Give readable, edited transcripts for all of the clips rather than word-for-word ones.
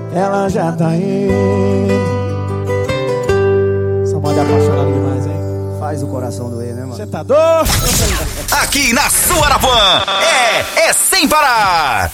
ela já tá indo. Essa moda é apaixonada demais, hein? Faz o coração doer, né, mano? Você tá doido? Aqui na sua Arapuã é sem parar.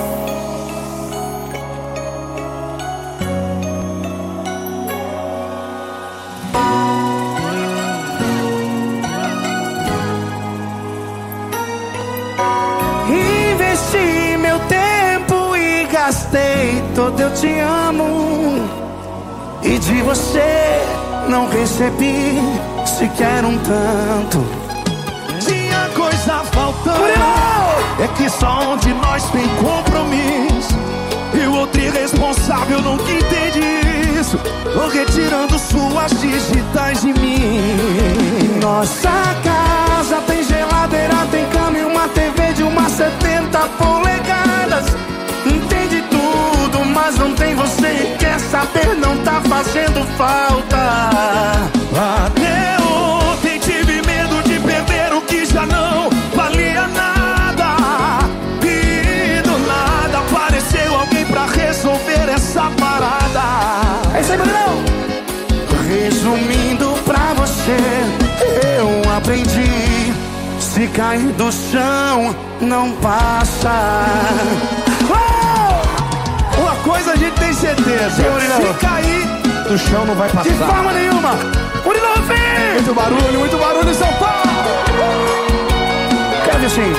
Investi meu tempo e gastei todo eu te amo. E de você não recebi sequer um tanto. Tinha coisa faltando. É que só um de nós tem compromisso e o outro irresponsável nunca entende isso. Tô retirando suas digitais de mim. Nossa casa tem geladeira, tem cama e uma TV de umas 70 polegadas. Entende tudo, mas não tem você. Quer saber, não tá fazendo falta. Até ontem tive medo de perder o que já não valia nada. E do nada apareceu alguém pra resolver essa parada. É isso aí, Bruno! Resumindo pra você, eu aprendi: se cair do chão, não passa. Uma coisa a gente tem certeza: se cair Do chão não vai passar. de forma nenhuma. Murilo, vem! Muito barulho em São Paulo. Quer ver assim?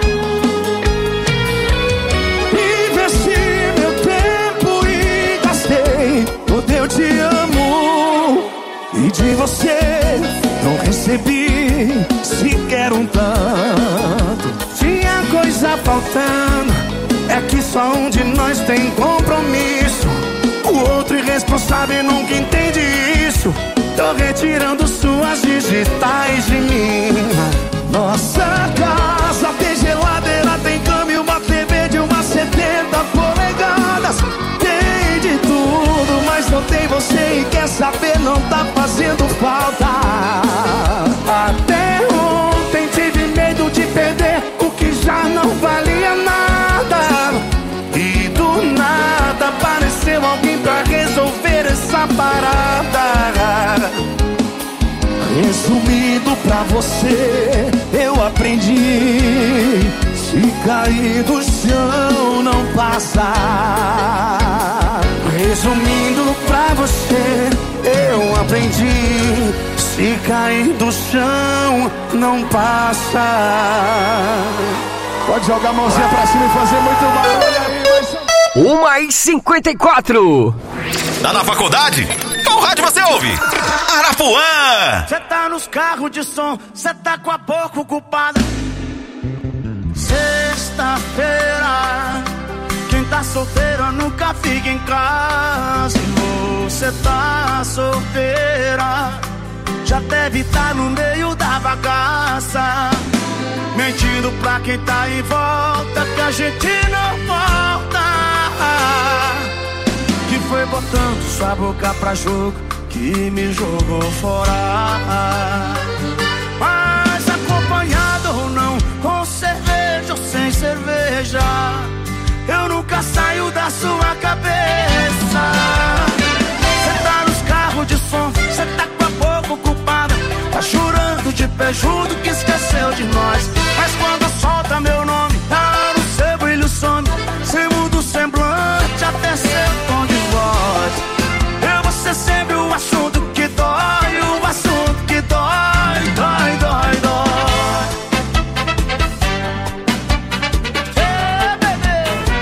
Investi meu tempo e gastei todo eu te amo. E de você não recebi sequer um tanto. Tinha coisa faltando. É que só um de nós tem compromisso. O outro irresponsável nunca entende isso. Tô retirando suas digitais de mim. Nossa casa tem geladeira, tem cama e uma TV de umas 70 polegadas. Tem de tudo, mas não tem você. E quer saber, não tá fazendo falta. Até ontem tive medo de perder o que já não valia nada. E do nada apareceu alguém pra resolver essa parada. Resumindo pra você, eu aprendi: se cair do chão, não passa. Resumindo pra você, eu aprendi: se cair do chão, não passa. Pode jogar a mãozinha pra cima e fazer muito barulho aí, vai. 1h54. Tá na faculdade? Qual rádio você ouve? Arapuã! Cê tá nos carros de som, cê tá com a boca ocupada. Sexta-feira, quem tá solteiro nunca fica em casa. E você tá solteira, já deve tá no meio da bagaça, mentindo pra quem tá em volta que a gente não volta. Que foi botando sua boca pra jogo que me jogou fora. Mas acompanhado ou não, com cerveja ou sem cerveja, eu nunca saio da sua cabeça. Cê tá nos carros de som, cê tá com a boca ocupada, tá chorando de pé junto que esqueceu de nós. Mas quando solta meu nome, tá no seu brilho some. Cê muda o semblante até seu tom de voz. Eu vou ser sempre o assunto que dói, o assunto que dói, dói, dói, dói. Hey, bebê.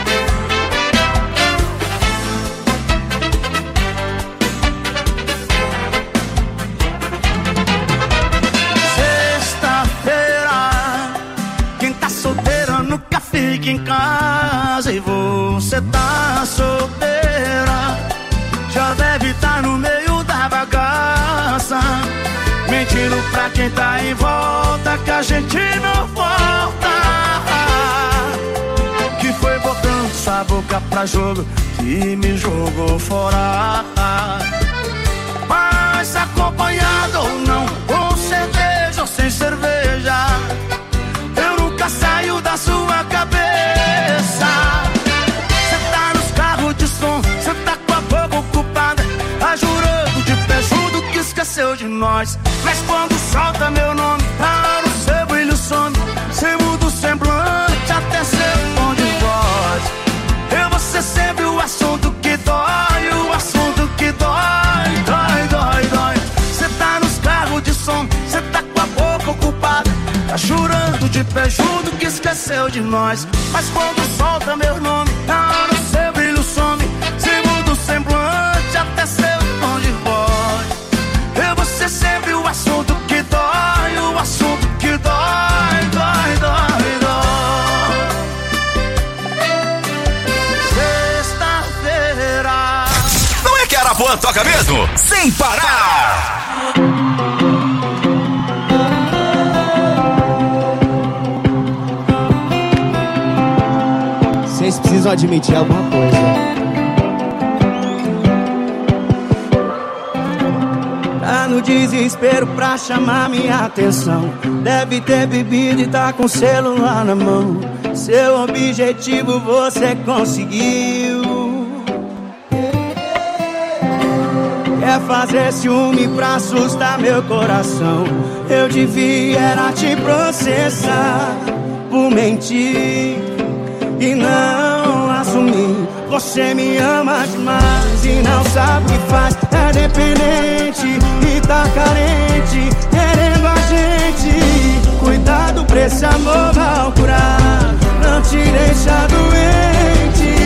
Sexta-feira, quem tá solteiro nunca fica em casa. E você tá solteira, já deve estar no meio da bagaça, mentindo pra quem tá em volta que a gente não volta. Que foi botando sua boca pra jogo que me jogou fora. Mas acompanhado ou não, com cerveja ou sem cerveja, eu nunca saio da sua cabeça. Cê tá nos carros de som, cê tá nós. Mas quando solta meu nome, a hora o seu brilho some. Cê muda o semblante, até seu tom de voz. Eu vou ser sempre o assunto que dói, o assunto que dói, dói, dói, dói. Cê tá nos carros de som, cê tá com a boca ocupada, tá chorando de pé junto que esqueceu de nós. Mas quando solta meu nome, a hora o seu brilho some. Cê muda o semblante, até seu tom de voz. Eu vou ser sempre o assunto que dói, o assunto que dói, dói, dói, dói. Sexta-feira. Não é que Arapuã toca mesmo? Sem parar! Vocês precisam admitir alguma coisa. Tá no desespero pra chamar minha atenção. Deve ter bebido e tá com o celular na mão. Seu objetivo você conseguiu. Quer fazer ciúme pra assustar meu coração. Eu devia era te processar por mentir e não assumir. Você me ama demais e não sabe o que faz. É dependente e tá carente, querendo a gente. Cuidado pra esse amor mal curado, não te deixa doente.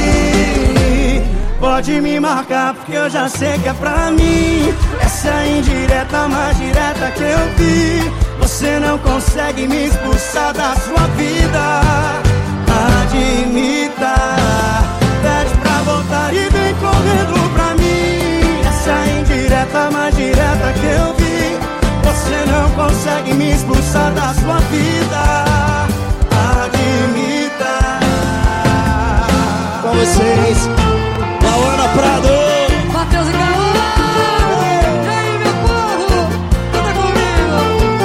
Pode me marcar porque eu já sei que é pra mim. Essa é a indireta mais direta que eu vi. Você não consegue me expulsar da sua vida. Admita, pede pra voltar e vem correndo pra mim. Essa é a indireta mais direta que eu vi. Você não consegue me expulsar da sua vida. Admita. Com vocês, Ana Prado, Matheus e Caô. E aí, meu povo, canta comigo.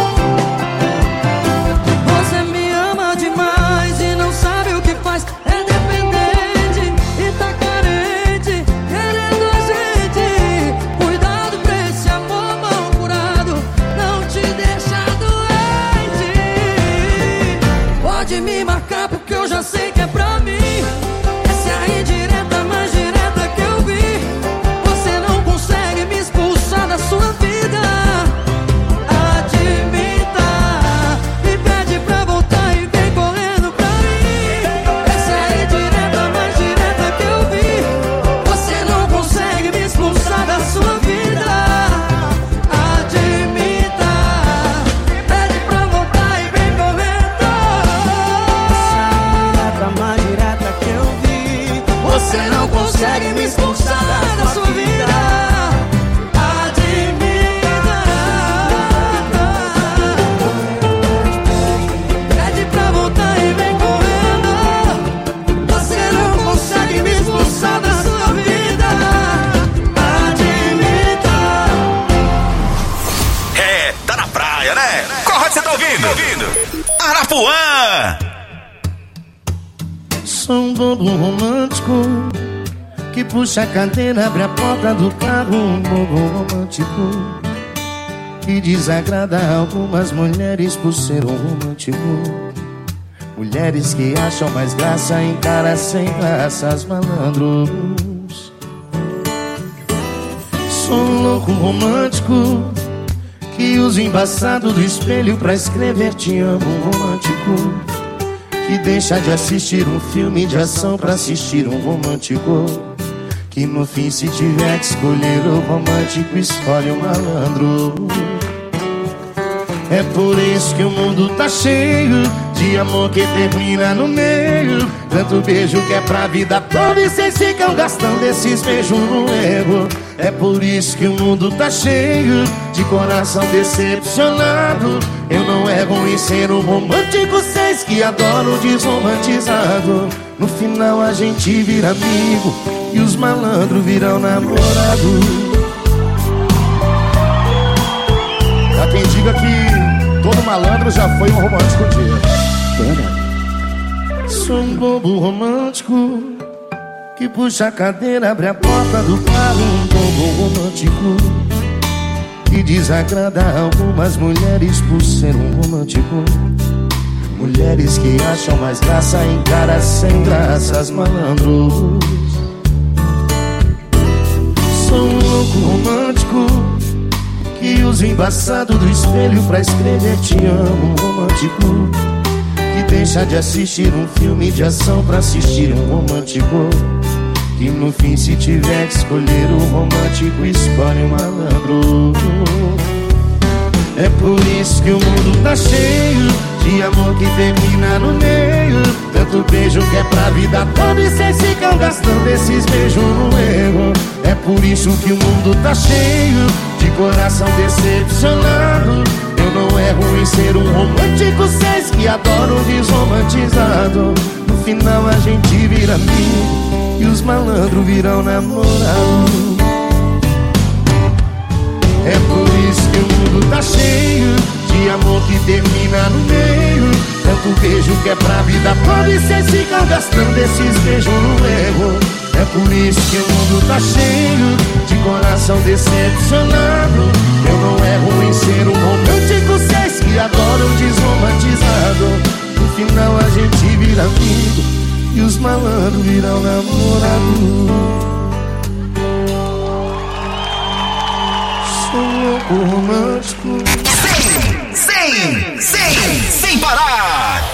Você me ama demais e não sabe o que faz. É dependente e tá carente, querendo a gente. Cuidado pra esse amor mal curado, não te deixa doente. Pode me marcar porque eu já sei que é pra mim. Essa é a indireta mais direta que eu vi. Você não consegue me expulsar da sua vida. Admita e pede pra voltar e vem correndo pra mim. Essa é a indireta mais direta que eu vi. Você não consegue me expulsar da sua vida. Admita, pede pra voltar e vem correndo. a mais direta que eu vi. Você não consegue me expulsar da sua vida. Admita, pede pra voltar e vem correndo. Você não consegue me expulsar da sua vida. Admita. É, tá na praia, né? Qual rádio você tá ouvindo? Arapuã! Sou um bobo romântico que puxa a cadeira, abre a porta do carro. Um bobo romântico que desagrada algumas mulheres por ser um romântico. Mulheres que acham mais graça em caras sem graças, malandros. Sou um louco romântico que usa o embaçado do espelho pra escrever te amo. Um romântico que deixa de assistir um filme de ação pra assistir um romântico. Que no fim, se tiver que escolher o romântico, escolhe o malandro. É por isso que o mundo tá cheio de amor que termina no meio. Tanto beijo que é pra vida toda e vocês ficam gastando esses beijos no erro. É por isso que o mundo tá cheio de coração decepcionado. Eu não erro em ser um romântico, vocês que adoram o desromantizado. No final a gente vira amigo e os malandros viram namorado. Há quem diga que todo malandro já foi um romântico um dia. Sou um bobo romântico que puxa a cadeira, abre a porta do carro. Um bobo romântico que desagrada algumas mulheres por ser um romântico. Mulheres que acham mais graça em caras sem graças, malandros. Sou um louco romântico que usa o embaçado do espelho pra escrever te amo, romântico. Que deixa de assistir um filme de ação pra assistir um romântico. Que no fim, se tiver que escolher o romântico, escolhe o malandro. É por isso que o mundo tá cheio de amor que termina no meio. Tanto beijo que é pra vida toda e cês ficam gastando esses beijos no erro. É por isso que o mundo tá cheio de coração decepcionado. Eu não erro em ser um romântico, cês que adoram o desromantizado. No final a gente vira amigo e os malandros viram namorado. É por isso que o mundo tá cheio de amor que termina no meio. Tanto beijo que é pra vida toda e cês ficam gastando esses beijos no erro. É por isso que o mundo tá cheio de coração decepcionado. Eu não erro em ser um romântico, cês que adoram desromantizado. No final a gente vira amigo e os malandros viram namorado. Sou louco romântico. Sem parar.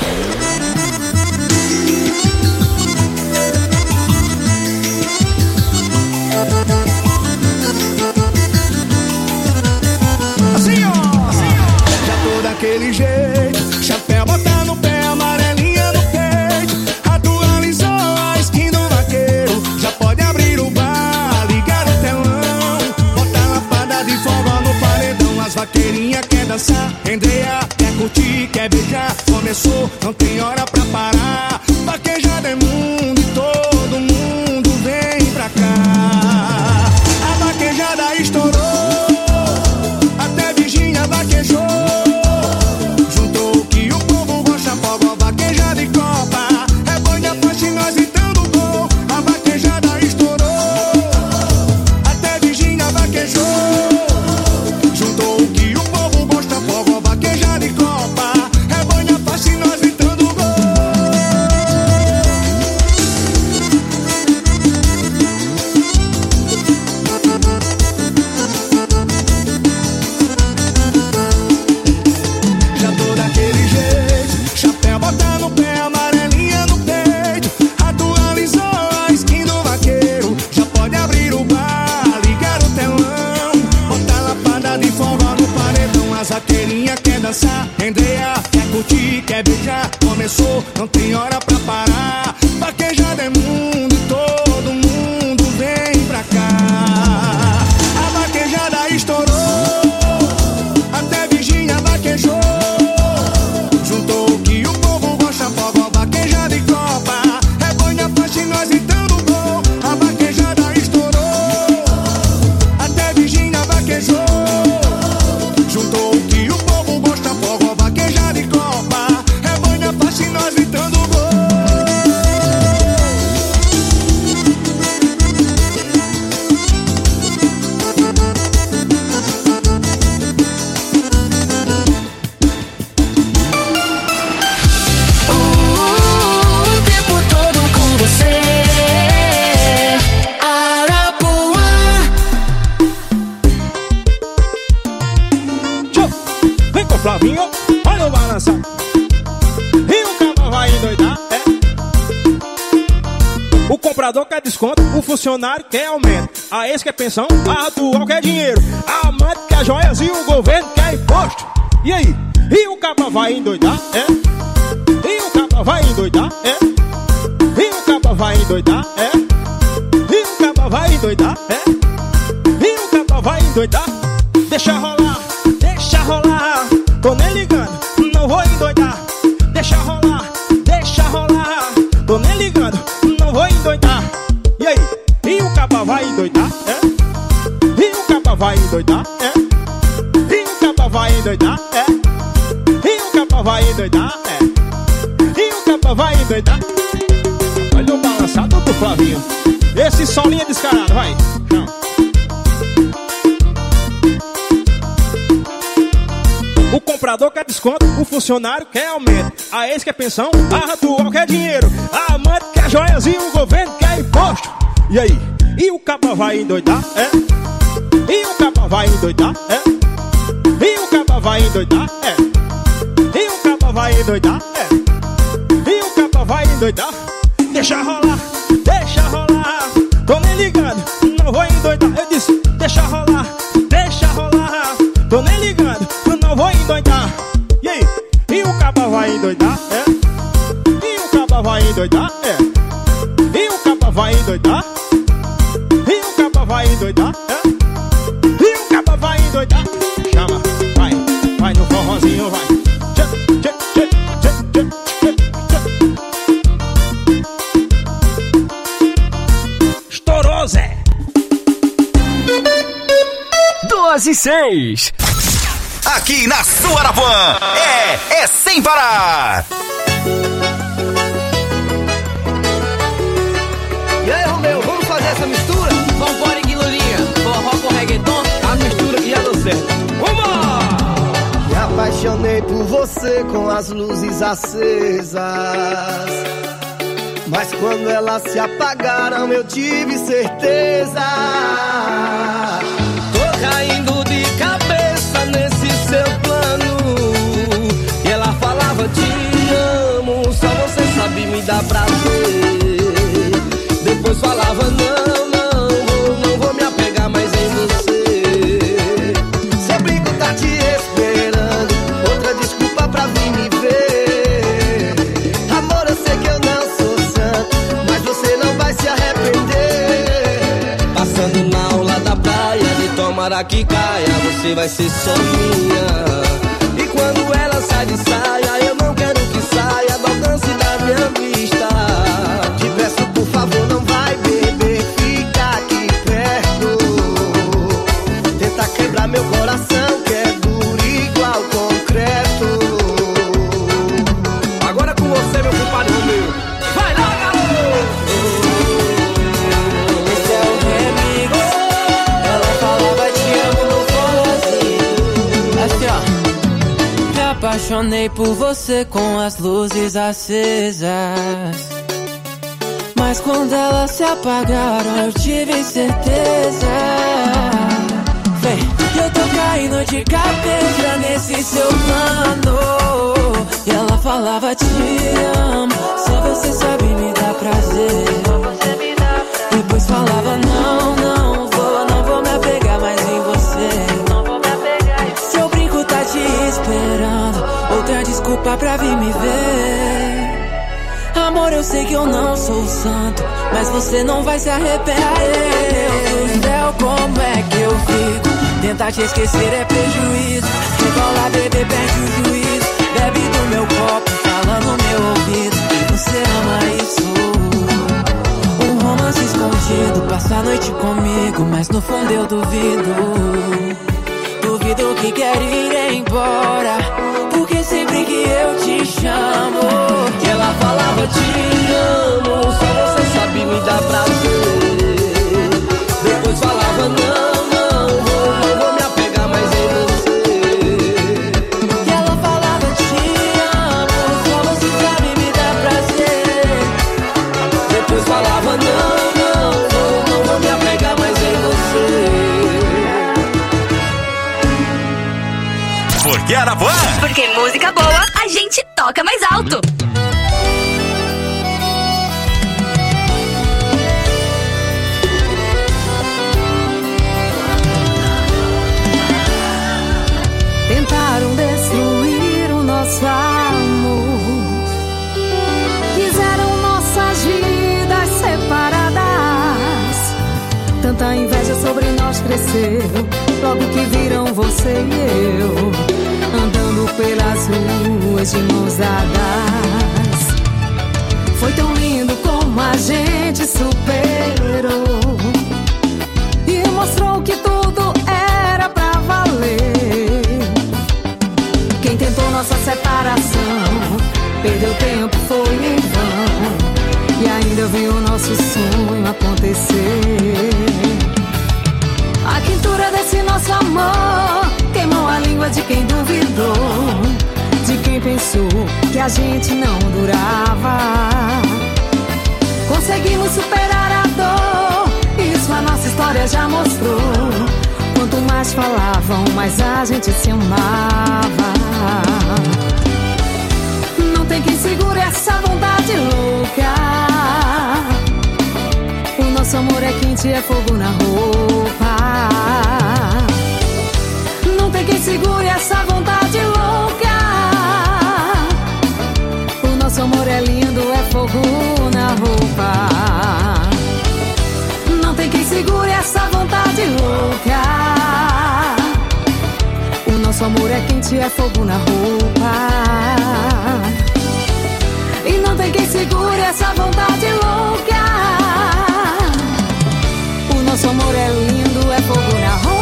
Assim, ó. Já tô daquele jeito, chapéu botar no pé, amarelinha no peito. Atualizou a skin do vaqueiro. Já pode abrir o bar, ligar o telão, botar lapada de forró no paredão. As vaqueirinhas quer dançar, Andrea quer curtir, quer beijar. Começou, não tem hora pra parar. Vaquejada é mundo e todo mundo vem pra cá. A vaquejada estourou, até Virgínia vaquejou. Juntou o que o povo gosta, fogo, vaquejada e copa. É boi da parte, nós gritando gol. A vaquejada estourou, até Virgínia vaquejou. Juntou o que o povo gosta, fogo, vaquejada e copa. É boi da parte, nós gritando gol. Já tô daquele jeito, chapéu botar no pé, amarelinha no peito. Atualizou a skin do vaqueiro. Já pode abrir o bar, ligar o telão, botar lapada de forró no paredão. As vaqueirinhas quer dançar, Andrea quer curtir, quer beijar. Começou, não tem hora pra parar. Vaquejada é mundo e todo mundo vem pra cá. A vaquejada estourou, até Virgínia vaquejou. Juntou o que o povo gosta, fogo, vaquejada e copa. É boi na faixa e nós gritando gol. A vaquejada estourou, até Virgínia vaquejou. Juntou o que o povo gosta, fogo, vaquejada e copa. É boi na faixa e nós gritando gol. O tempo todo com você, Arapuã. Tchau. Vem com o Flavinho, olha o balança. E o cabo vai endoidar, é. O comprador quer desconto, o funcionário quer aumento. A ex quer pensão, a atual quer dinheiro. A amante quer joias e o governo quer imposto. E aí? E o cabo vai endoidar, é. E o cabo vai endoidar, é. E o cabo vai endoidar, é. E o cabo vai endoidar, é. E o cabo vai endoidar. Deixa rolar, tô nem ligando, não vou endoidar. Deixa rolar, tô nem ligando, não vou endoidar. E aí? E o caba vai endoidar, é? E o caba vai endoidar, é? E o caba vai endoidar, é? E o caba vai endoidar, é? E o caba vai endoidar. Olha o balançado do Flavinho. Esse solinho é descarado, vai. Não. cobrador quer desconto, o funcionário quer aumento, a ex quer pensão, a atual quer dinheiro, a amante quer joias e o governo quer imposto. E aí? E o caba vai endoidar, é? E o caba vai endoidar, é? E o caba vai endoidar, é? E o caba vai endoidar, é? E o caba vai endoidar? Deixa rolar, tô nem ligando, não vou endoidar. Eu disse, deixa rolar, tô nem ligando, não vou endoidar. E aí? E o caba vai endoidar, é? E o caba vai endoidar, é? E o caba vai endoidar? E o caba vai endoidar, é? E o caba vai endoidar? Chama, vai no forrozinho, vai. Estourou, Zé. 12:06. Aqui na sua Arapuã é sem parar. E aí, Romeu, vamos fazer essa mistura? Vambora, Guilurinha, forró com reggaeton, A mistura que já deu certo. vamos! Me apaixonei por você com as luzes acesas, mas quando elas se apagaram eu tive certeza. Tô caindo de cabeça nesse seu plano, e ela falava te amo, só você sabe me dar prazer. Depois falava não vou me apegar mais em você. Seu brinco tá te esperando, outra desculpa pra vir me ver. Amor, eu sei que eu não sou santo, mas você não vai se arrepender. Passando na aula da praia, de tomara que caia, você vai ser só minha. E quando ela sai de saia, eu não quero que saia do alcance da minha vista. Te peço, por favor, não vai beber, fica aqui perto. Tenta quebrar meu coração, que é duro igual concreto. Agora é com você, meu compadre Romeu. Vai lá, garoto! Esse é o remix. Ela falava te amo no forrozinho. Assim, ó. Me apaixonei por você com as luzes acesas, mas quando elas se apagaram eu tive certeza. Vem, eu tô caindo de cabeça nesse seu plano, e ela falava te amo, só você sabe me dar prazer. Depois falava não vou me apegar mais em você. Seu brinco tá te esperando, outra desculpa pra vir me ver. Amor, eu sei que eu não sou santo, mas você não vai se arrepender. Meu Deus do céu, como é que eu fico? Tentar te esquecer é prejuízo. Rebolar, beber, perde o juízo. Bebe do meu copo, fala no meu ouvido. Você ama isso? Um romance escondido, passa a noite comigo, mas no fundo eu duvido. Duvido que quer ir embora, porque sempre que eu te chamo, Que ela falava te amo, só você sabe me dar prazer. Depois falava não vou me apegar mais em você. que ela falava te amo, só você sabe me dar prazer. Depois falava não vou me apegar mais em você. Porque Arapuã Porque música boa, a gente toca mais alto. Tentaram destruir o nosso amor, quiseram nossas vidas separadas. Tanta inveja sobre nós cresceu, logo que viram você e eu andando pelas ruas de mãos dadas. Foi tão lindo como a gente superou e mostrou que tudo era pra valer. Quem tentou nossa separação perdeu tempo, foi em vão, e ainda viu o nosso sonho acontecer. A quintura desse nosso amor queimou a língua de quem duvidou. gente não durava. Conseguimos superar a dor, isso a nossa história já mostrou. Quanto mais falavam, mais a gente se amava. Não tem quem segure essa vontade louca. O nosso amor é quente, é fogo na roupa. Não tem quem segure essa vontade louca. O nosso amor é lindo, é fogo na roupa. Não tem quem segure essa vontade louca. O nosso amor é quente, é fogo na roupa. E não tem quem segure essa vontade louca. O nosso amor é lindo, é fogo na roupa.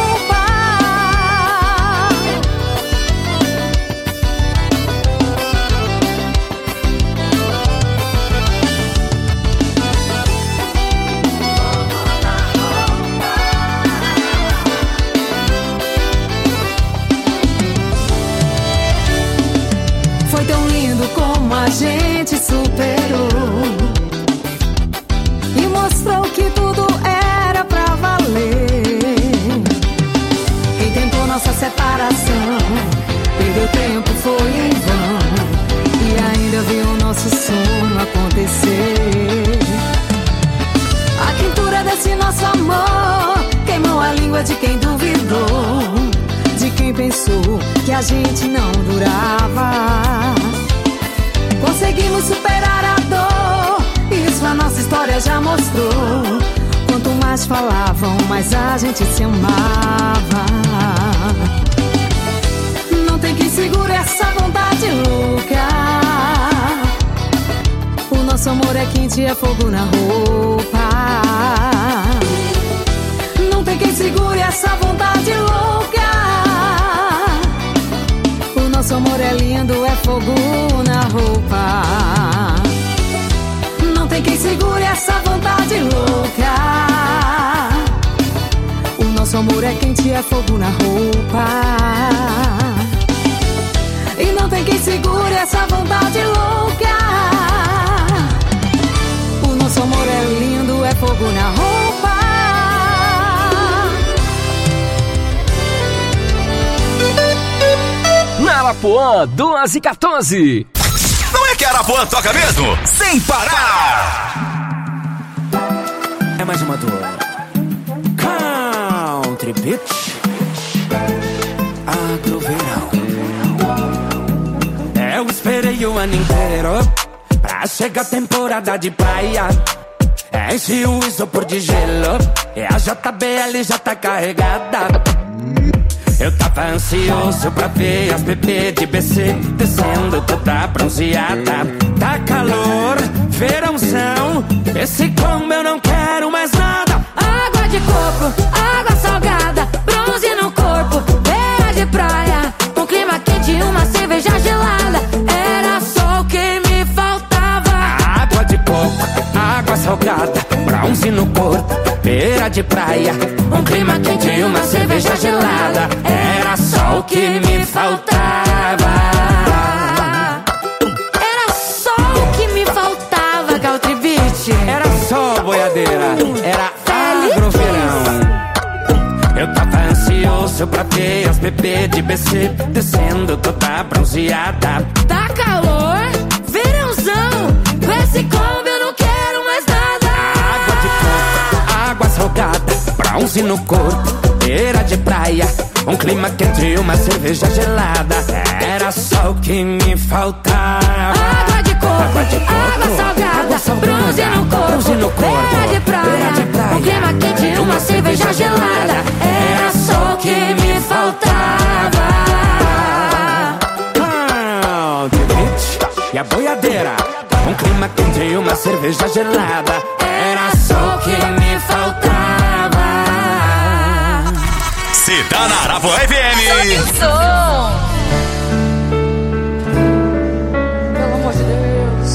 Foi tão lindo como a gente superou e mostrou que tudo era pra valer. Quem tentou nossa separação perdeu tempo, foi em vão, e ainda viu o nosso sonho acontecer. A quentura desse nosso amor queimou a língua de quem duvidou, de quem pensou que a gente não durava. Conseguimos superar a dor, isso a nossa história já mostrou. Quanto mais falavam, mais a gente se amava. Não tem quem segure essa vontade louca. O nosso amor é quente, é fogo na roupa. Não tem quem segure essa vontade louca. O nosso amor é lindo, é fogo na roupa. Não tem quem segure essa vontade louca. O nosso amor é quente, é fogo na roupa. E não tem quem segure essa vontade louca. O nosso amor é lindo, é fogo na roupa. Na Arapuã, 2h14. Não é que a Arapuã toca mesmo? Sem parar! É mais uma dor. Country Beach, Agroverão. Eu esperei o ano inteiro pra chegar a temporada de praia. Enche o isopor de gelo e a JBL já tá carregada. Eu tava ansioso pra ver as bebês de BC descendo toda bronzeada. Tá calor, verãozão, esse combo eu não quero mais nada. Água de coco, água salgada, bronze no corpo, beira de praia, um clima quente e uma cerveja gelada. Era só o que me faltava. Água de coco, água salgada, bronze no corpo, beira de praia, um clima quente e uma cerveja gelada. Era só o que me faltava. Era só o que me faltava, Country Beach. Era só boiadeira, era agroverão. Eu tava ansioso pra ver as bebês de BC descendo toda bronzeada. Tá calor, verãozão, com esse combo eu não quero mais nada. Água de coco, água salgada, bronze no corpo, beira de praia, um clima quente e uma cerveja gelada. Era só o que me faltava. Água de coco, água salgada, bronze no corpo, beira de praia, um clima quente e uma cerveja gelada. Era só o que me faltava. Country Beach e a boiadeira, um clima quente e uma cerveja gelada. Era só o que me faltava. Se tá na Arapuã FM. Pelo amor de Deus.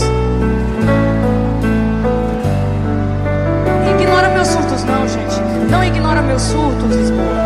Ignora meus surtos não, gente. Não ignora meus surtos, Lisboa.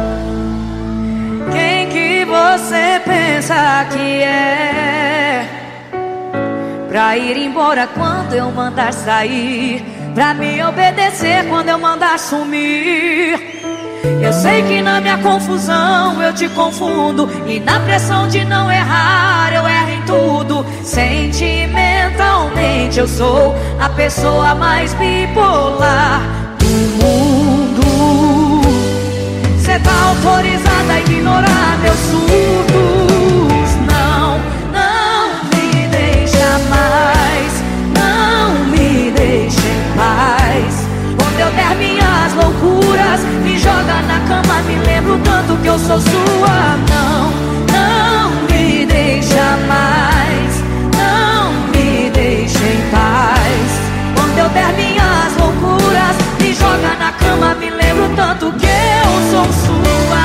Quem que você pensa que é? pra ir embora quando eu mandar sair, pra me obedecer quando eu mandar sumir. Eu sei que na minha confusão eu te confundo, e na pressão de não errar eu erro em tudo. Sentimentalmente eu sou a pessoa mais bipolar do mundo. Cê tá autorizada a ignorar meus surtos. Não, não me deixa mais, não me deixa em paz. Quando eu der minhas loucuras, me joga na cama, me lembro tanto que eu sou sua. Não, não me deixa mais, não me deixa em paz. Quando eu der minhas loucuras, me joga na cama, me lembro tanto que eu sou sua.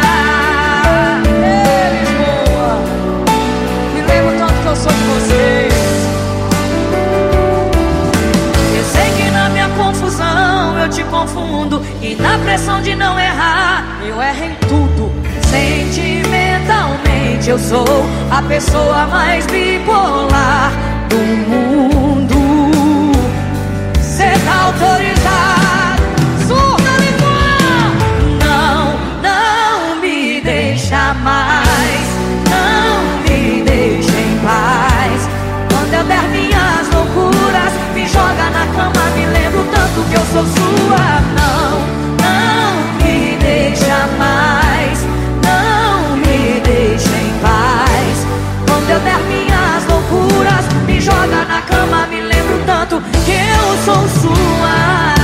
Ei, Lisboa, me lembro tanto que eu sou de você. Eu sei que na minha confusão eu te confundo, e na pressão de não errar eu erro em tudo. Sentimentalmente eu sou a pessoa mais bipolar do mundo. Cê tá autorizado, surda Lisboa. Não, não me deixa mais, não me deixa em paz. Quando eu der minhas loucuras, me joga na cama, me lembro tanto que eu sou sua. Não, não me deixa mais, não me deixa em paz. Quando eu der minhas loucuras, me joga na cama, me lembro tanto que eu sou sua.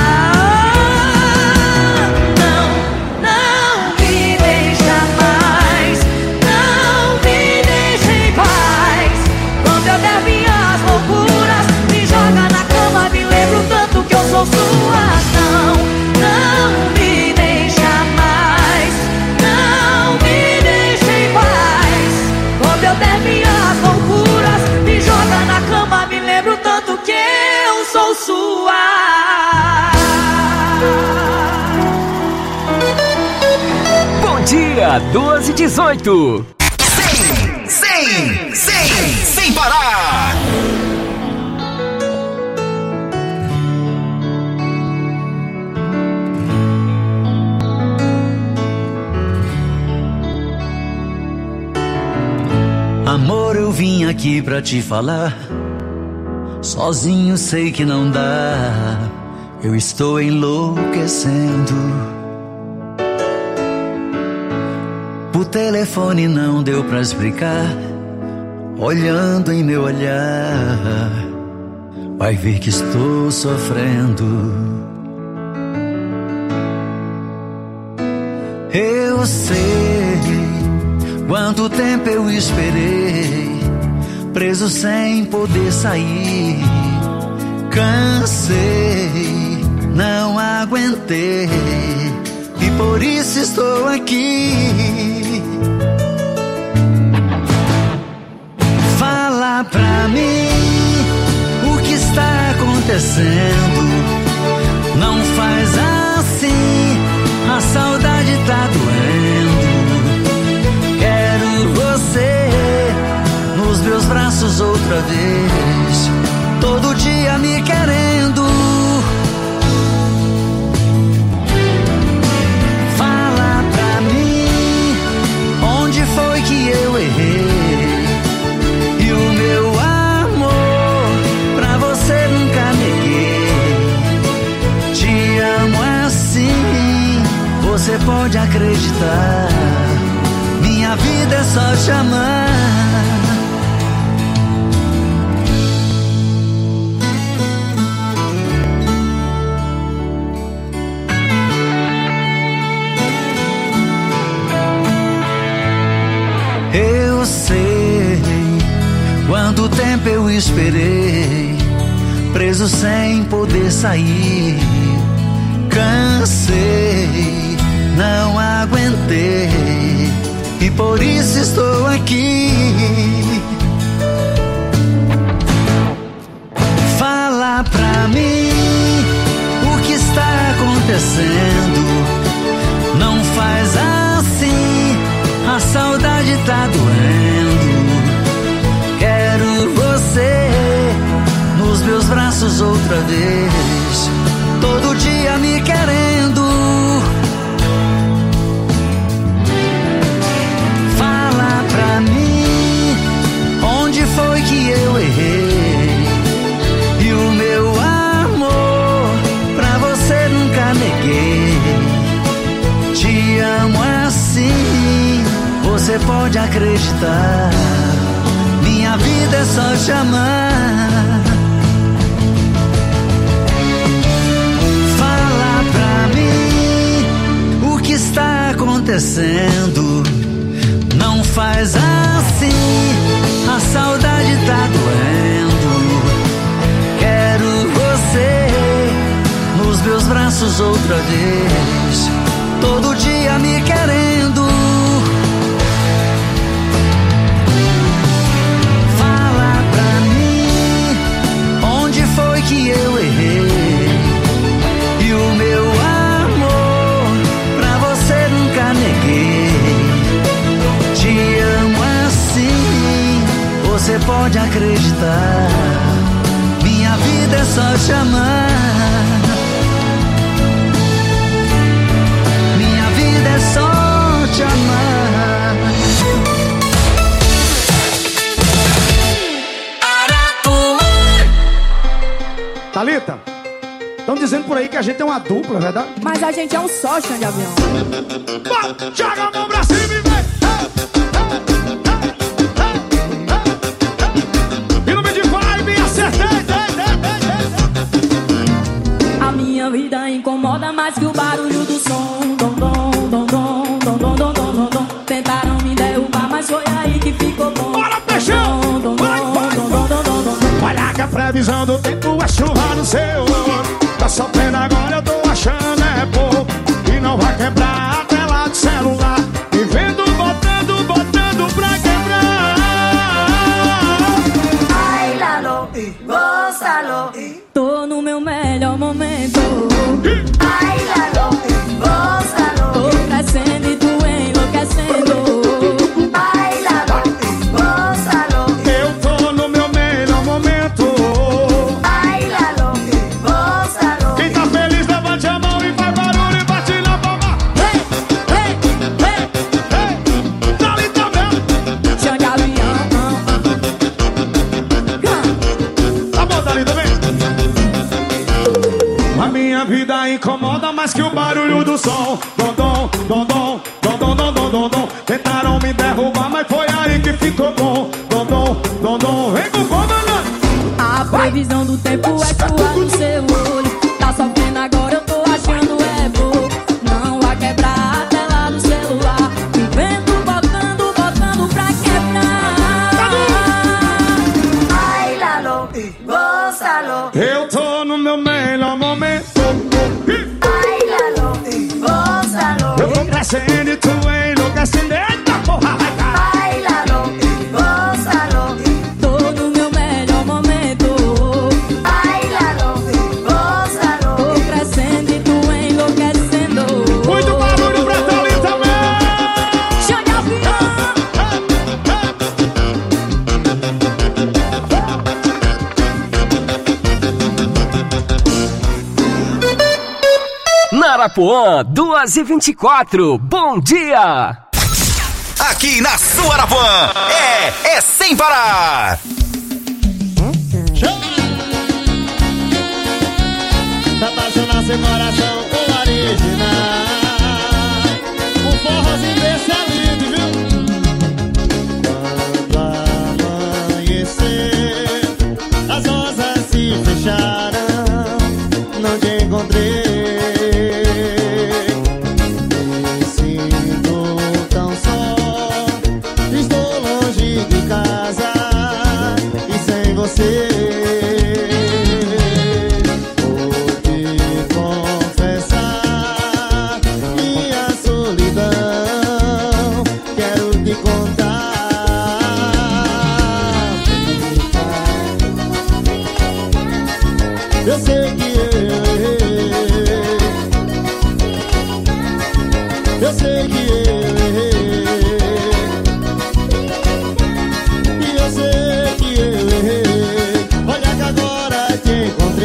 Não, não me deixa mais, não me deixa em paz. Quando eu der minhas loucuras, me joga na cama, me lembro tanto que eu sou sua. Não, não me deixa mais, não me deixa em paz. Quando eu der minhas loucuras, me joga na cama, me lembro tanto que eu sou sua. Bom dia, 2h18. Sem parar. Amor, eu vim aqui pra te falar. Sozinho sei que não dá. Eu estou enlouquecendo. Por telefone não deu pra explicar. Olhando em meu olhar, vai ver que estou sofrendo. Eu sei quanto tempo eu esperei, preso sem poder sair. Cansei, não aguentei, e por isso estou aqui. Fala pra mim o que está acontecendo. Não faz assim, a saudade tá doendo. Quero você nos meus braços outra vez, todo dia me querendo. Fala pra mim onde foi que eu errei. E o meu amor pra você nunca neguei. Te amo assim, você pode acreditar. Minha vida é só te amar. Eu sei quanto tempo eu esperei, preso sem poder sair. Cansei, não aguentei, e por isso estou aqui. Fala pra mim o que está acontecendo. Não faz assim, a saudade tá doendo. Quero você braços outra vez, todo dia me querendo. Fala pra mim, onde foi que eu errei? E o meu amor pra você nunca neguei. Te amo assim, você pode acreditar. Minha vida é só te amar. Fala pra mim o que está acontecendo. Não faz assim, a saudade tá doendo. Quero você nos meus braços outra vez, todo dia me querendo. Fala pra mim, onde foi que eu errei? E o meu amor pra você nunca neguei. Te amo assim, você pode acreditar. Minha vida é só te amar. Minha vida é só te amar. Thalita, estão dizendo por aí que a gente é uma dupla, é verdade? Mas a gente é um só, chão de avião. Joga a mão pra cima e vem! E no meio de vibe, acertei! A minha vida incomoda mais que o barulho do som. Dom, dom, dom, dom, dom, dom, dom, dom, dom, dom. Tentaram me derrubar, mas foi aí que ficou bom. Bora, peixão! Olha que a previsão do tempo é chuva no seu olho. Tá sofrendo agora, eu tô achando é pouco. E não vai quebrar a tela do celular. E vendo, botando, botando pra quebrar. Ai, Lalo, gózalo. Tô no meu melhor momento. Ai, Lalo, gózalo. Tô crescendo e tu enlouquecendo. Ai, Lalo, gózalo. Eu tô no meu melhor momento. Ai, Lalo, gózalo. Quem tá feliz, levante a mão e faz barulho e bate na palma. Hey, hey, hey, Ei, Thalita mesmo. chão de avião. Tá bom, Thalita, vem. A minha vida incomoda mais que o barulho do som. Dom, dom, dom, dom, dom, dom, dom, dom, dom, dom. Tentaram me derrubar, mas foi aí que ficou bom. Dom, dom, dom, dom. Vem com o comandante. A previsão do tempo é chuva no seu olho. Tá sofrendo agora, eu tô achando é pouco. Não vai quebrar a tela do celular. E vento botando, botando pra quebrar. Ai, Lalo, gózalo. Eu tô no meu melhor momento. Ai, Lalo, gózalo. Eu tô crescendo e tu enlouquecendo. Eita porra, vai cá. Ai, Lalo, gózalo. Tô no meu melhor momento. Ai, Lalo, gózalo. Tô crescendo e tu enlouquecendo. Muito barulho pra Thalita mesmo. Chão de avião. Narapuã, 2h24. Bom dia! Aqui na sua Arapuã é sem parar. Tá apaixonado seu coração, o original. Um forrozinho desse é lindo, viu? Quando amanhecer, as rosas se fecharam. Não te encontrei. Me sinto tão só. Estou longe de casa e sem você. Eu sei que eu errei. Eu sei que eu errei. E eu sei que eu errei. Olha que agora te encontrei.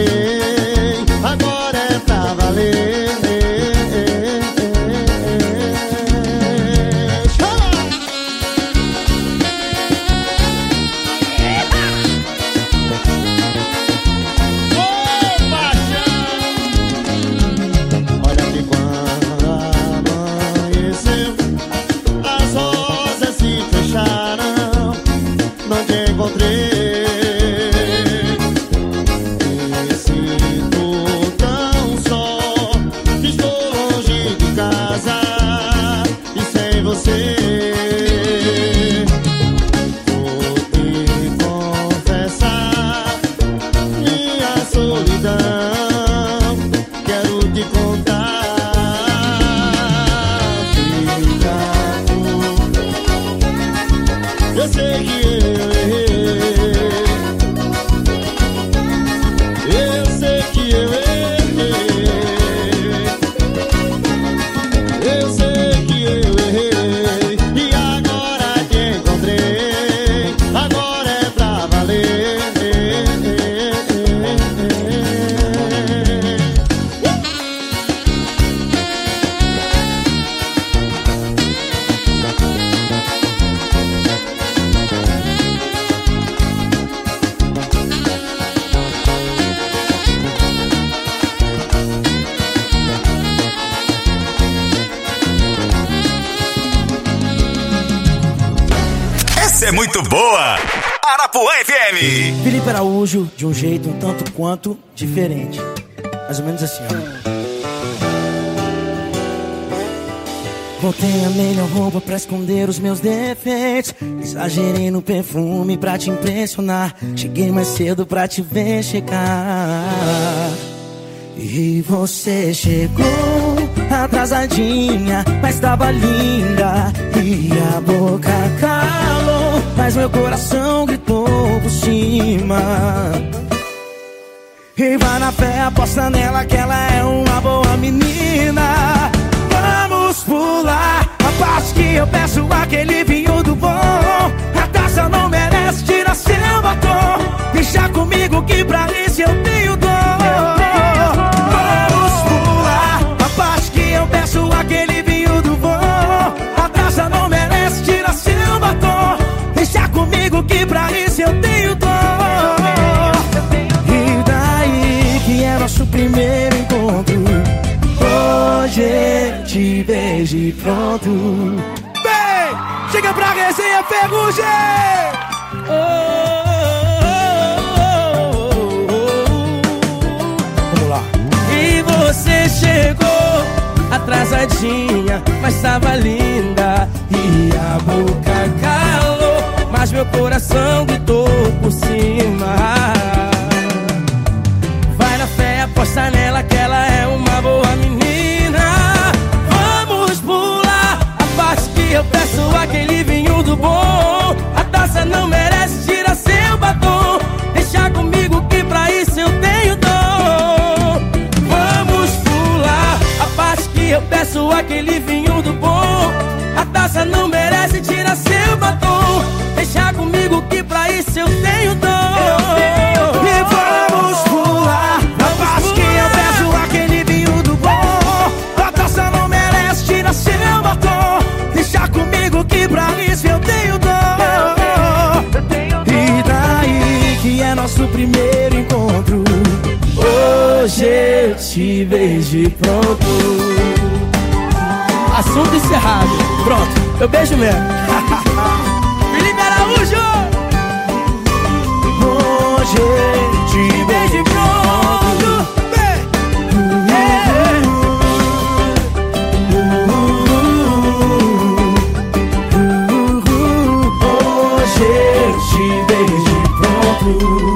você. Vou te confessar minha solidão, quero te contar. Eu sei que eu errei, eu sei que eu errei, eu sei que eu errei, e agora te encontrei, agora é pra valer. Essa é muito boa! Arapuã FM! Felipe Araújo, de um jeito um tanto quanto diferente. Mais ou menos assim, ó. Botei a melhor roupa pra esconder os meus defeitos. Exagerei no perfume pra te impressionar. Cheguei mais cedo pra te ver chegar. E você chegou atrasadinha, mas tava linda. E a boca calou, mas meu coração gritou por cima. E vai na fé, aposta nela que ela é uma boa menina. Vamos pular a parte que eu peço aquele vinho do bom. A taça não merece, tira seu batom. Deixa comigo que pra isso eu tenho dor. Vamos pular a parte que eu peço aquele vinho do bom. A taça não merece, tira seu batom. Deixa comigo que pra isso eu tenho dor. E daí que é nosso primeiro encontro. Hoje te beijo e pronto. Vem, chega pra resenha, Ferrugem! Vamos lá. E você chegou atrasadinha, mas tava linda. E a boca calou, mas meu coração gritou por cima. Vai na fé, aposta nela que ela é uma boa menina. Vamos pular a parte que eu peço aquele vinho do bom. A taça não merece, tira seu batom. Deixa comigo que pra isso eu tenho dor. Vamos pular a parte que eu peço aquele vinho do bom. A taça não merece, tira seu batom. Deixa comigo que pra isso eu tenho dor. E vamos pular a parte que eu peço aquele vinho do bom. A taça não merece, tira seu batom. Deixa comigo que pra isso eu tenho dor. E daí que é nosso primeiro encontro. Hoje eu te beijo e pronto. Assunto encerrado. Pronto, eu beijo mesmo. Felipe Araújo! Hoje eu te beijo e pronto. Hoje eu te beijo e pronto.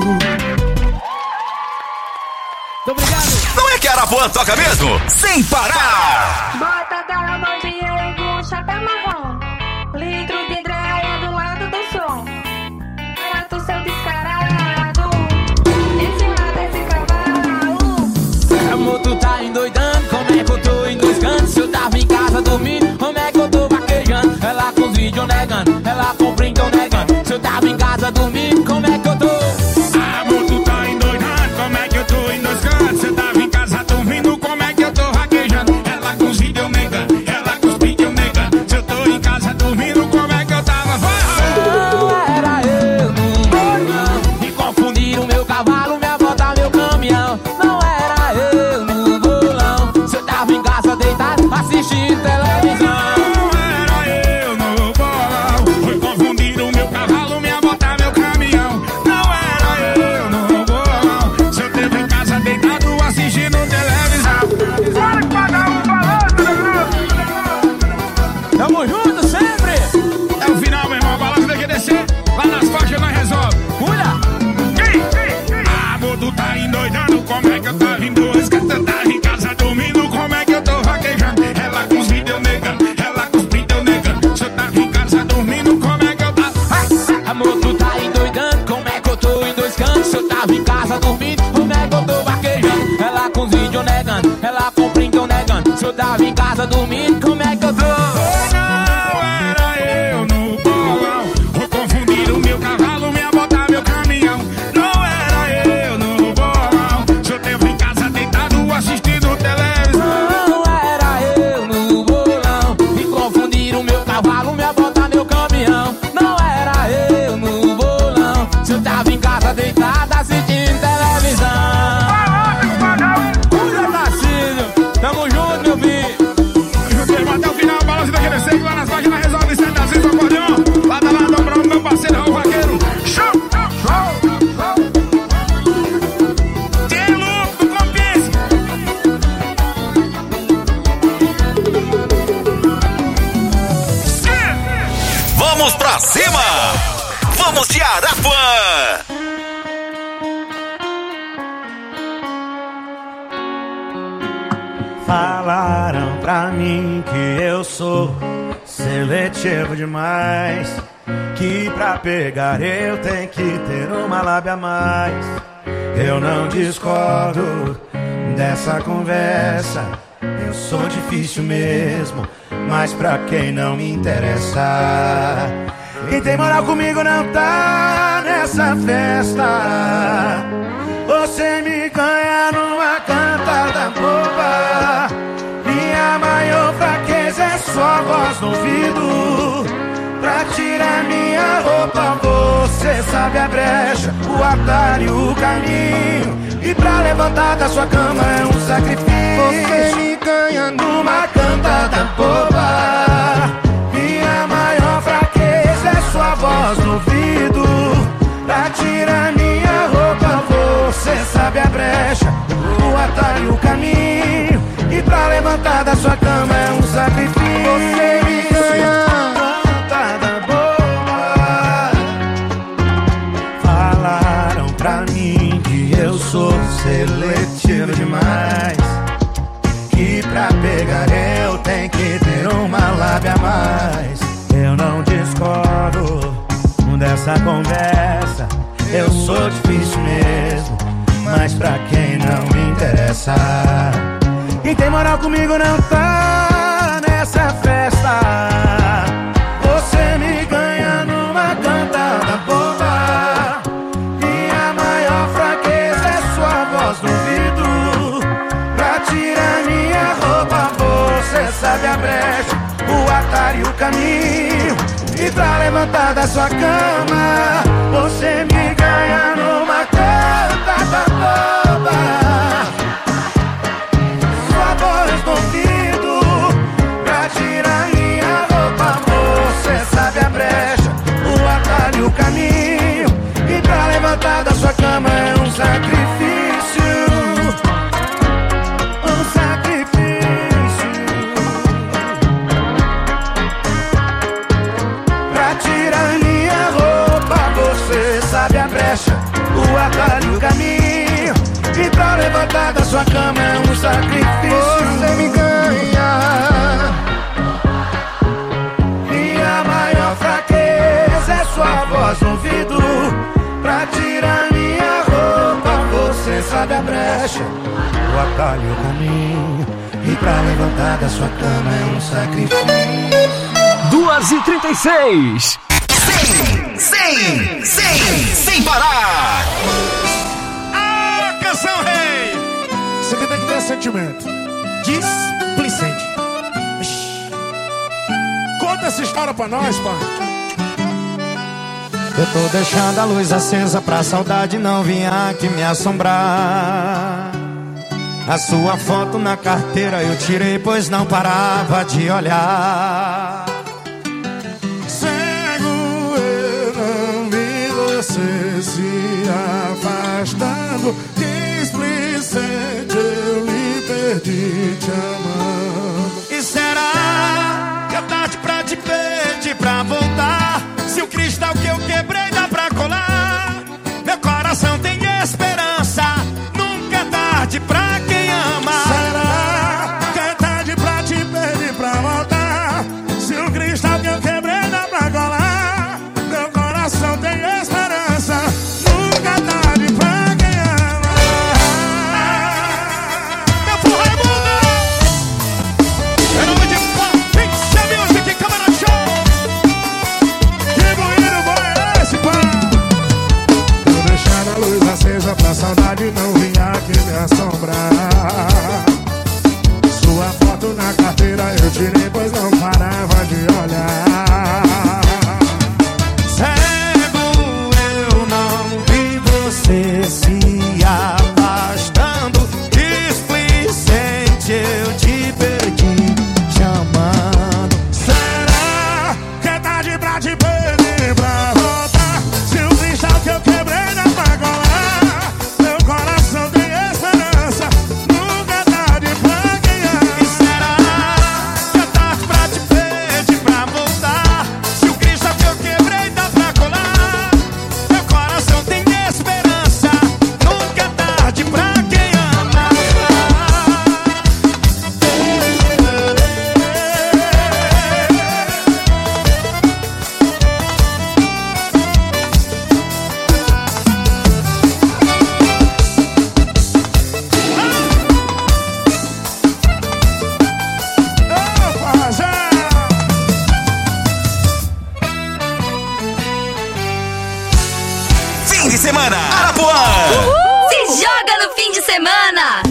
Muito obrigado. Não é que Arapuã toca mesmo? Sem parar! Bota aquela bandinha com um chapéu marrom. Litro de dreia do lado do som. Mato seu descarado. Esse lado, esse cavalo. Amor, tu tá endoidando. Como é que eu tô endoidando? Se eu tava em casa dormindo, como é que eu tô vaquejando? Ela com os vídeos negando, ela com o print negando. Se eu tava em casa dormindo, como é que eu tô? Amor, tu tá endoidando. Como é que eu tô endoidando? Se eu tava em casa dormindo, como é que eu tô vaquejando? Ela com os vídeos negando, ela com os vídeos negando. Se eu tô em casa dormindo, como é que eu tava? Não era eu, não. Me confundiram meu cavalo, minha bota, meu caminhão. Não era eu no bolão. Se eu tava em casa deitado, assistindo televisão. Não era eu no bolão. Foi confundir o meu cavalo, minha bota, meu caminhão. Não era eu no bolão. Se eu tava em casa deitado, assistindo televisão. Tamo junto, tava em dois cantos, eu tava em casa dormindo, como é que eu tô vaquejando? Ela com os vídeos eu negando, ela com os vídeos eu negando. Se eu tava em casa dormindo, como é que eu tava? Amor, tu tá endoidando, como é que eu tô em dois cantos? Se eu tava em casa dormindo, como é que eu tô vaquejando? Ela com os vídeos negando, ela com o brinco eu negando. Se eu tava em casa dormindo, como é que eu tô? Não era eu no bolão, vou confundir o meu cavalo, minha bota, meu caminhão. Não era eu no bolão, se eu tava em casa deitado assistindo televisão. Não era eu no bolão, e confundir o meu cavalo, minha bota, meu caminhão. Não era eu no bolão, se eu tava em casa deitada assistindo televisão. Cuida, Tarcísio, tamo junto, meu filho. Até o final, balança daquele seco lá nas páginas, resolve ser das vezes o acordeão. Lado a lado pra o meu parceiro, o vaqueiro. Show, show, show. Tem louco, compensa. Vamos pra cima! Vamos de Arapuã! Falaram pra mim que eu sou seletivo demais, que pra pegar eu tenho que ter uma lábia a mais. Eu não discordo dessa conversa, eu sou difícil mesmo, mas pra quem não me interessa. Quem tem moral comigo não tá nessa festa. Você me ganha numa cantada boba. Minha maior fraqueza é sua voz no ouvido. Pra tirar minha roupa você sabe a brecha, o atalho, o caminho. E pra levantar da sua cama é um sacrifício. Você me ganha numa cantada boba. Minha maior fraqueza é sua voz no ouvido. Pra tirar minha roupa você sabe a brecha, o atalho, o caminho. E pra levantar da sua cama é um sacrifício. Você me ganha cantada boba. Falaram pra mim que eu sou seletivo demais, que pra pegar eu tenho que ter uma lábia a mais. Eu não discordo dessa conversa, eu sou difícil mesmo, mas pra quem não me interessa. Quem tem moral comigo não tá nessa festa. Você me ganha numa cantada boba. Minha maior fraqueza é sua voz no ouvido. Pra tirar minha roupa você sabe a brecha, o atalho, o caminho. E pra levantar da sua cama você me ganha numa cantada boba. Sua voz no ouvido. Pra tirar minha roupa você sabe a brecha, o atalho, o caminho. E pra levantar da sua cama é um sacrifício. Um sacrifício. Pra tirar minha roupa você sabe a brecha, o atalho, o caminho. E pra levantar da sua cama é um sacrifício. Você me ganha. Minha maior fraqueza é sua voz no ouvido. Pra tirar minha roupa você sabe a brecha, o atalho, o caminho. E pra levantar da sua cama é um sacrifício. 2h36. Sem parar. Ah, canção rei. Isso aqui tem que ter sentimento. Displicente. Conta essa história pra nós, pai. Eu tô deixando a luz acesa pra saudade não vir aqui me assombrar. A sua foto na carteira eu tirei, pois não parava de olhar. Cego eu não vi você se afastando. Displicente eu lhe perdi te amando. E será que é tarde pra te pedir pra voltar? Se o cristal que eu quebrei dá pra colar. Meu coração tem esperança, nunca é tarde pra folga no fim de semana.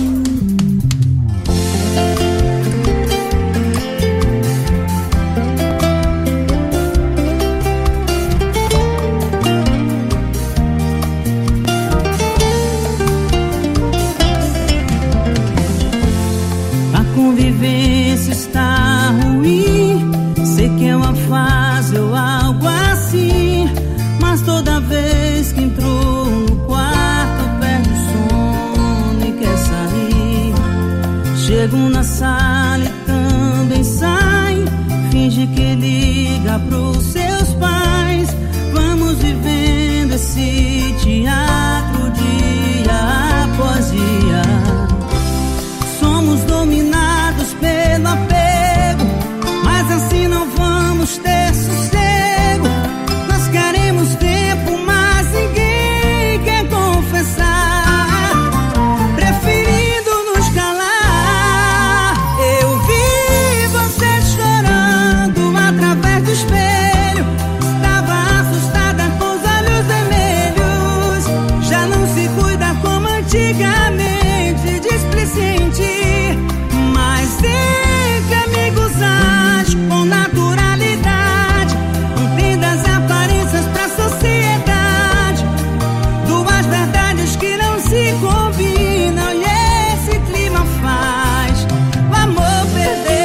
A convivência está ruim, sei que é uma fase ou algo assim, mas toda vez que entrou no quarto perde o sono e quer sair. Chego na sala e também sai, finge que liga pros seus pais. Vamos vivendo esse teatro dia após dia. Somos dominados pelo apego, mas assim não vamos ter sossego. Nós queremos tempo, mas ninguém quer confessar, preferindo nos calar. Eu vi você chorando atrás do espelho, estava assustada com os olhos vermelhos. Já não se cuida como antigamente, displicente. Mas entre amigos age com naturalidade, mantendo as aparências pra sociedade. Duas verdades que não se combinam, e esse clima faz o amor perder.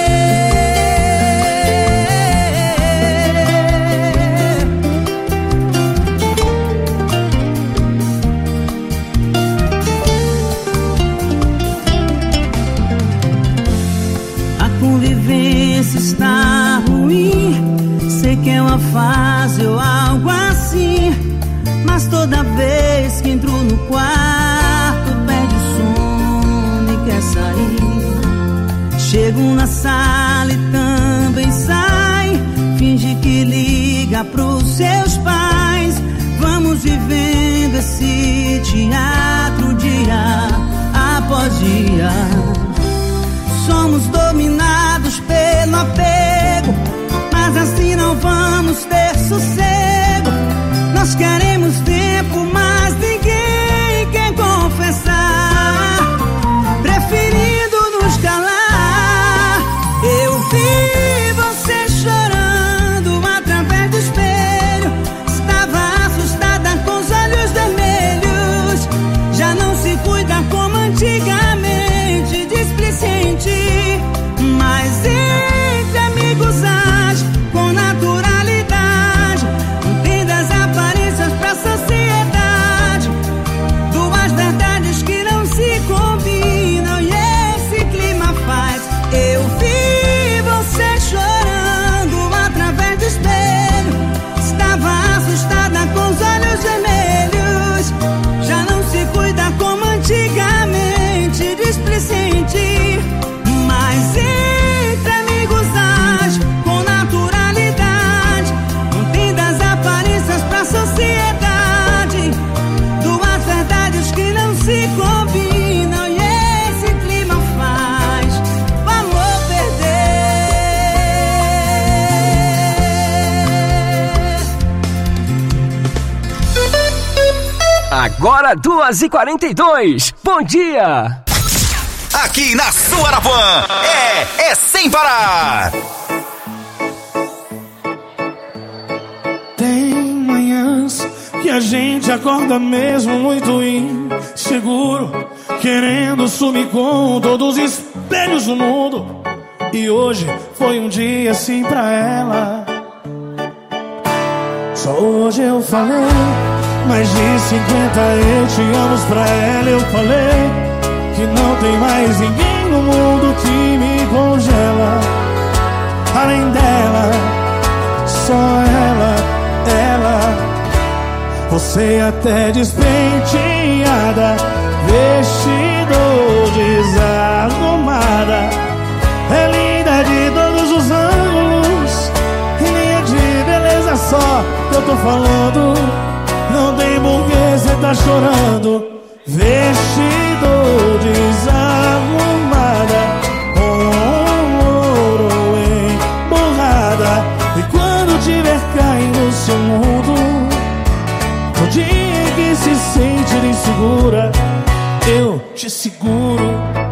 A convivência está ruim, sei que é uma fase ou algo assim, mas toda vez que entro no quarto perde o sono e quer sair. Chego na sala e também sai, finge que liga pros seus pais. Vamos vivendo esse teatro dia após dia. Somos dominados pelo apego, mas assim não vamos ter sossego. Nós queremos tempo, mas ninguém quer confessar, preferindo nos calar. Eu vi você chorando atrás do espelho, estava assustada com os olhos vermelhos. Já não se cuida como antigamente, displicente. Mas entre amigos age com naturalidade, mantendo as aparências pra sociedade. Duas verdades que não se combinam, e esse clima faz. Eu vi você chorando atrás do espelho, estava assustada com os olhos vermelhos. Já não se cuida como antigamente, displicente. Mas entre amigos age com naturalidade, mantendo as aparências pra sociedade. Duas verdades que não se combinam, e esse clima faz o amor perder. Agora 2h42. Bom dia! Aqui na sua Arapuã é sem parar. Tem manhãs que a gente acorda mesmo muito inseguro, querendo sumir com todos os espelhos do mundo. E hoje foi um dia assim pra ela. Só hoje eu falei mais de 50 eu te amo pra ela. Eu falei que não tem mais ninguém no mundo que me congela. Além dela, só ela. Você até despenteada, vestido desarrumada, é linda de todos os ângulos, linha de beleza só que eu tô falando. Não tem porquê cê tá chorando. Vestido desarrumada, com ouro emborrada. E quando tiver caindo seu mundo, no dia em que se sentir insegura, eu te seguro.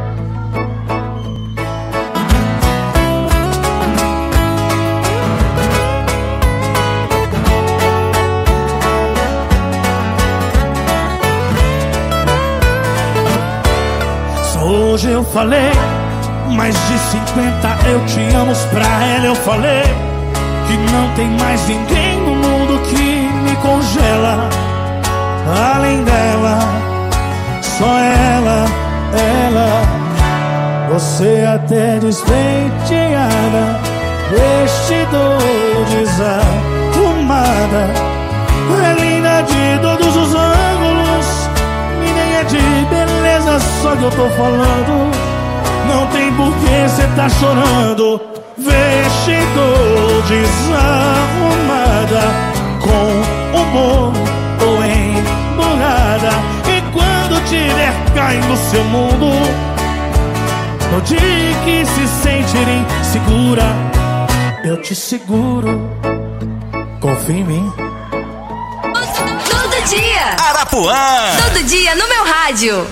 Hoje eu falei, mais de 50 eu te amo. Pra ela eu falei que não tem mais ninguém no mundo que me congela. Além dela, só ela. Você até despenteada, vestidor desarrumada, é linda de todos os ângulos. Ninguém é de beleza, só que eu tô falando. Não tem por que cê tá chorando. Vestidor desarrumada, com humor ou emburrada. E quando tiver caindo seu mundo, no dia que se sentir insegura, eu te seguro. Confia em mim. Todo dia. Arapuã. Todo dia no meu rádio.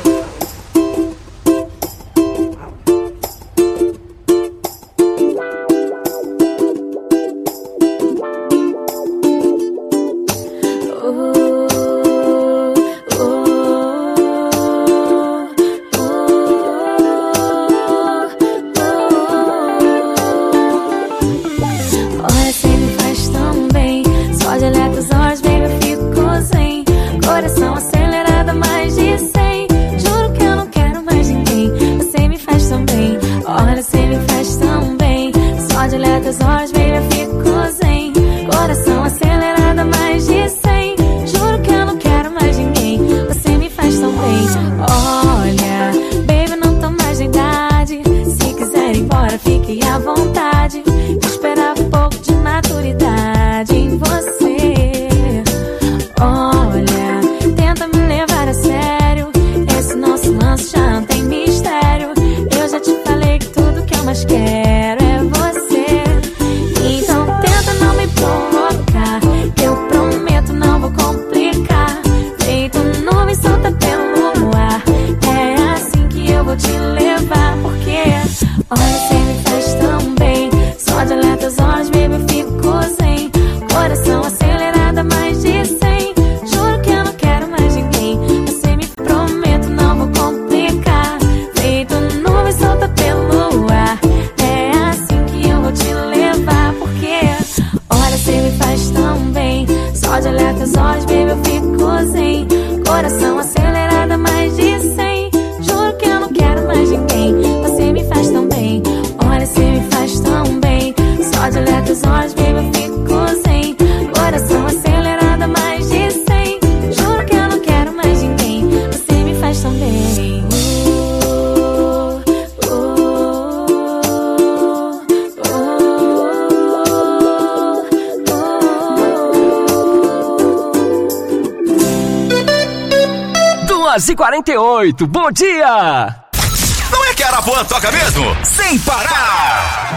E 48, bom dia! Não é que a Arapuã toca mesmo? Sem parar!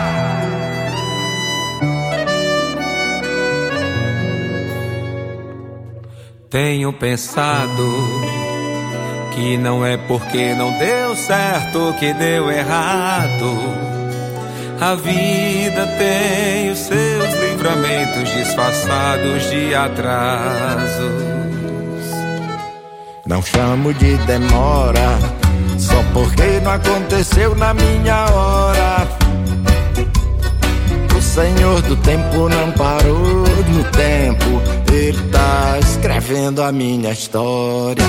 Tenho pensado que não é porque não deu certo que deu errado. A vida tem os seus livramentos disfarçados de atraso. Não chamo de demora, só porque não aconteceu na minha hora. O Senhor do tempo não parou no tempo, Ele tá escrevendo a minha história.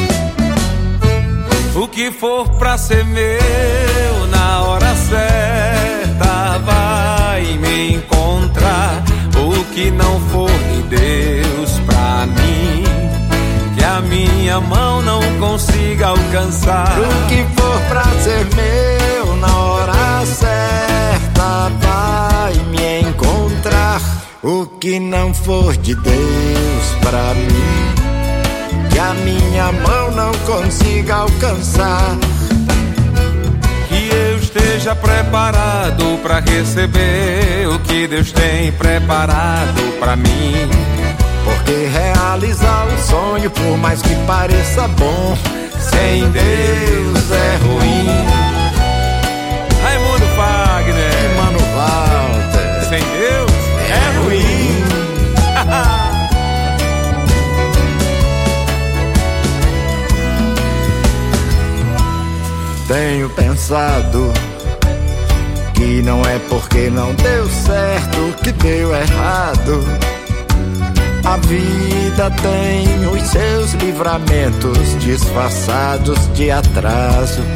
O que for pra ser meu na hora certa vai me encontrar. O que não for de Deus pra mim, que a minha mão não consiga alcançar. O que for pra ser meu na hora certa vai me encontrar. O que não for de Deus pra mim, que a minha mão não consiga alcançar. Que eu esteja preparado pra receber o que Deus tem preparado pra mim. Porque realizar um sonho, por mais que pareça bom, sem Deus é ruim. Raimundo Fagner e Mano Walter, sem Deus é ruim. Tenho pensado que não é porque não deu certo que deu errado. A vida tem os seus livramentos disfarçados de atrasos.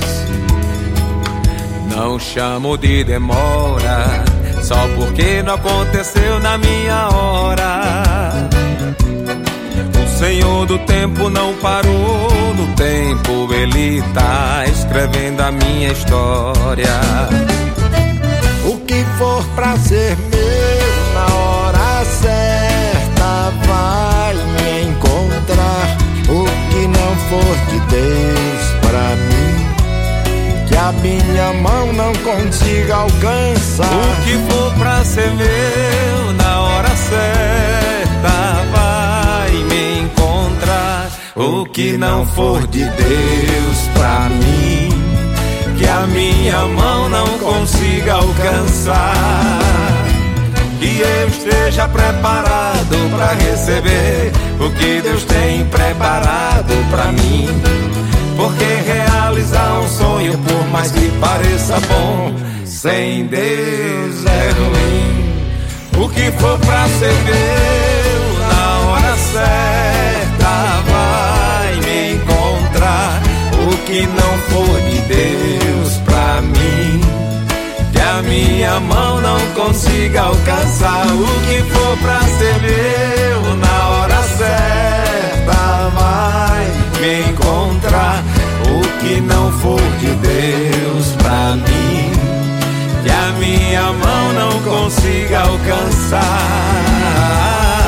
Não chamo de demora só porque não aconteceu na minha hora. O Senhor do tempo não parou no tempo, Ele tá escrevendo a minha história. O que for pra ser meu na hora certa vai me encontrar. O que não for de Deus pra mim, que a minha mão não consiga alcançar. O que for pra ser meu na hora certa vai me encontrar. O que não for de Deus pra mim, que a minha mão não consiga alcançar. Que eu esteja preparado pra receber o que Deus tem preparado pra mim. Porque realizar um sonho, por mais que pareça bom, sem Deus é ruim. O que for pra ser meu na hora certa vai me encontrar. O que não for de Deus pra mim, que a minha mão não consiga alcançar. O que for pra ser meu na hora certa vai me encontrar. O que não for de Deus pra mim, que a minha mão não consiga alcançar.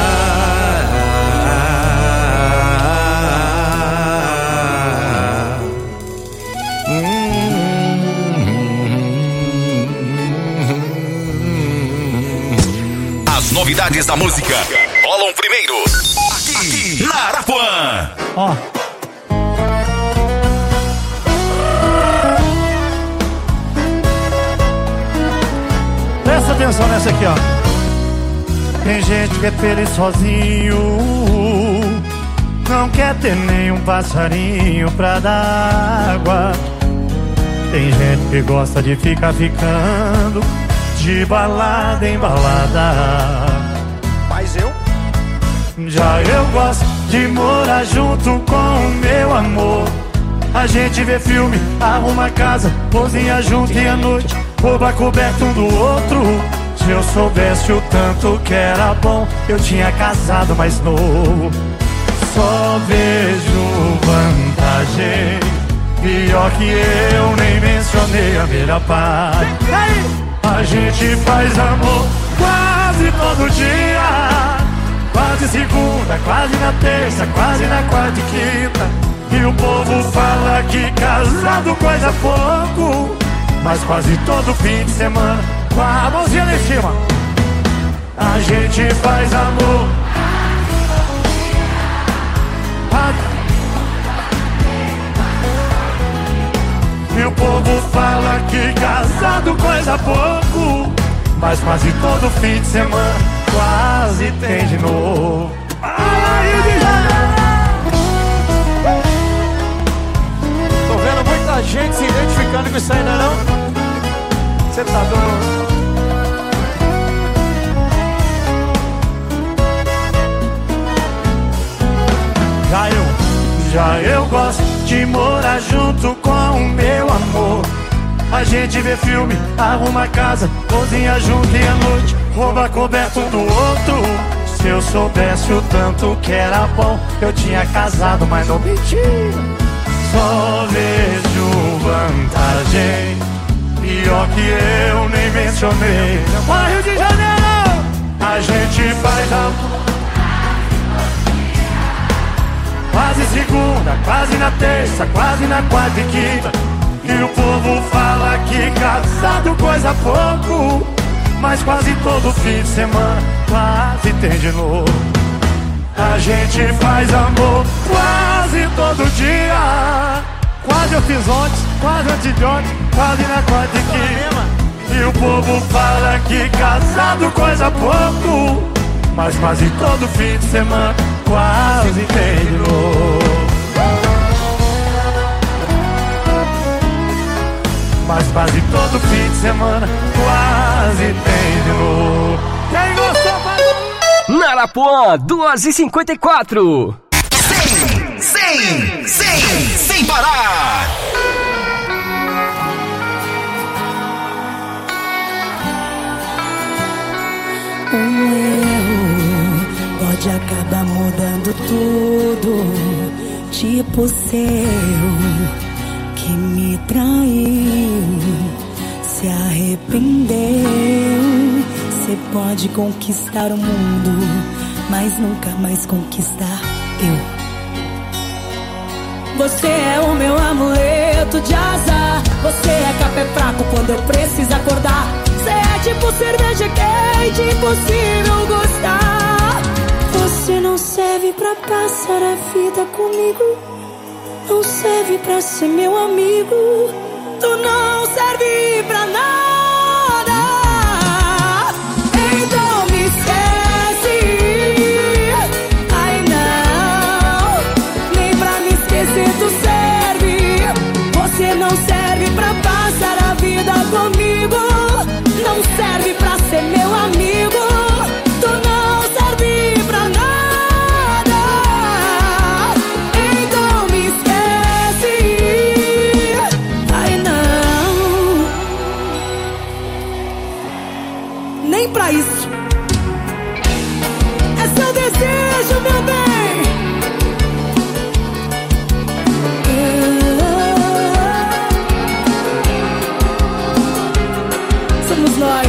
As novidades da música rolam primeiro aqui na Arapuã. Ó. Presta atenção nessa aqui, ó. Tem gente que é feliz sozinho, não quer ter nenhum passarinho pra dar água. Tem gente que gosta de ficar ficando de balada em balada. Mas já eu gosto de morar junto com o meu amor. A gente vê filme, arruma casa, cozinha junto e à noite rouba coberto um do outro. Se eu soubesse o tanto que era bom, eu tinha casado mais novo. Só vejo vantagem, pior que eu nem mencionei a melhor parte. A gente faz amor quase todo dia, quase segunda, quase na terça, quase na quarta e quinta. E o povo fala que casado coisa pouco, mas quase todo fim de semana, com a mãozinha lá em cima, a gente faz amor. E o povo fala que casado coisa pouco, mas quase todo fim de semana quase tem de novo. Tô vendo muita gente se identificando com isso aí, não? Você tá doido? Já eu gosto de morar junto com o meu amor. A gente vê filme, arruma casa, cozinha junto e à noite rouba coberto um do outro. Se eu soubesse o tanto que era bom, eu tinha casado, mas não menti. Só vejo vantagem, pior que eu nem mencionei. Bora Rio de Janeiro! A gente faz amor quase segunda, quase na terça, quase na quarta e quinta. E o povo fala que casado coisa pouco, mas quase todo fim de semana quase tem de novo. A gente faz amor quase todo dia. Quase eu fiz ontem, quase antes de ontem, quase na quarta aqui. E o povo fala que casado coisa pouco, mas quase todo fim de semana quase tem de novo. Mas quase todo fim de semana quase tem de novo. Quem gostou, vai! Narapuã, 2h54. Sem parar. Um erro pode acabar mudando tudo, tipo o seu que me traiu, se arrependeu. Você pode conquistar o mundo, mas nunca mais conquistar eu. Você é o meu amuleto de azar. Você é café fraco quando eu preciso acordar. Você é tipo cerveja quente, impossível gostar. Você não serve pra passar a vida comigo, não serve pra ser meu amigo. Tu não serve pra nada. Então me esquece. Ai não, nem pra me esquecer tu serve. Você não serve pra passar a vida comigo, não serve pra ser meu amigo. Tu não serve pra nada. Então me esquece. Ai não, nem pra isso. É seu desejo, meu bem. Somos nós.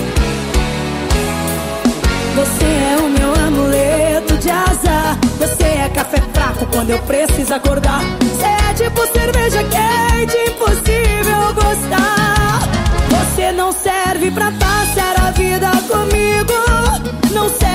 Você é o meu amuleto de azar. Você é café fraco quando eu preciso acordar. Você é tipo cerveja quente, impossível gostar. Você não serve pra passar a vida comigo, não serve